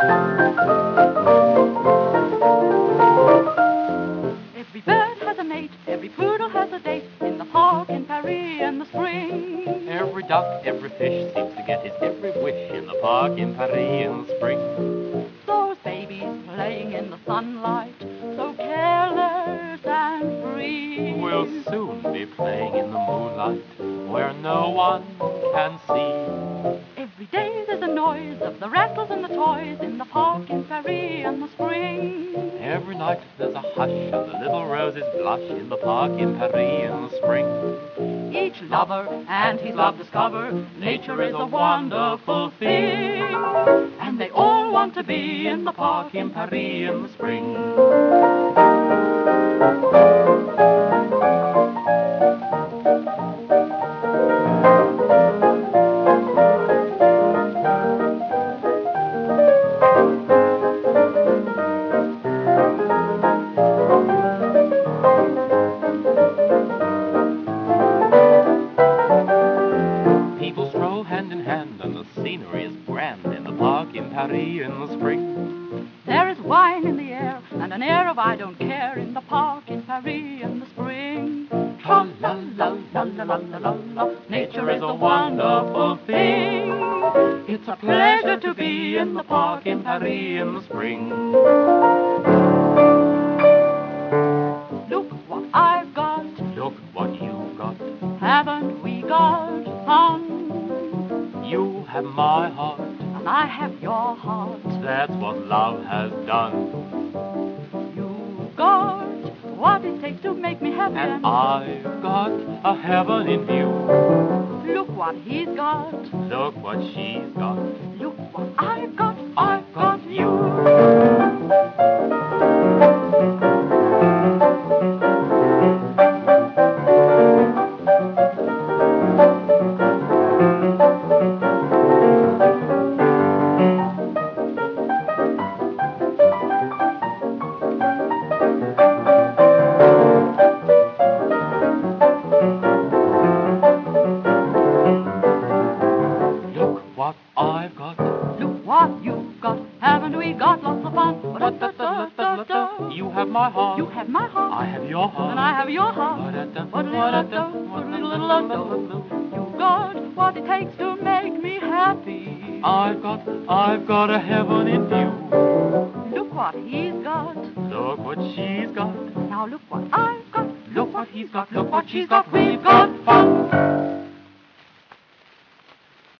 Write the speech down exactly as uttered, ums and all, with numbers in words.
Every bird has a mate, every poodle has a date, in the park in Paris in the spring. Every duck, every fish seems to get his every wish in the park in Paris in the spring. Those babies playing in the sunlight, so careless and free, Will soon be playing in the moonlight, where no one can see. Every day there's a noise of the rattles and the toys in the park in Paris in the spring. Every night there's a hush and the little roses blush in the park in Paris in the spring. Each lover and his love discover nature is a wonderful thing, and they all want to be in the park in Paris in the spring. People stroll hand in hand and the scenery is grand in the park in Paris in the spring. There is wine in the air and an air of I don't care in the park in Paris in the spring. Tra la la la la la la la la. Nature is a wonderful thing. It's a pleasure to be in the park in Paris in the spring. Look what I've got, Look what you've got. haven't we got fun? You have my heart. And I have your heart. That's what love has done. You've got what it takes to make me happy, And I've got a heaven in view. look what he's got. Look what she's got. Look what I've got. I've got you. Look what I've got. Look what you've got. Haven't we got lots of fun? Ba-da-da-da-da-da. You have my heart. You have my heart. I have your heart. And I have your heart. Ba-da-da, Ba-da-da-da-da, ba-da-da-da-da. You've got what it takes to make me happy. I've got, I've got a heaven in view. Look what he's got. Look what she's got. Now look what I've got. Look what he's got. Look what she's got. We've got fun.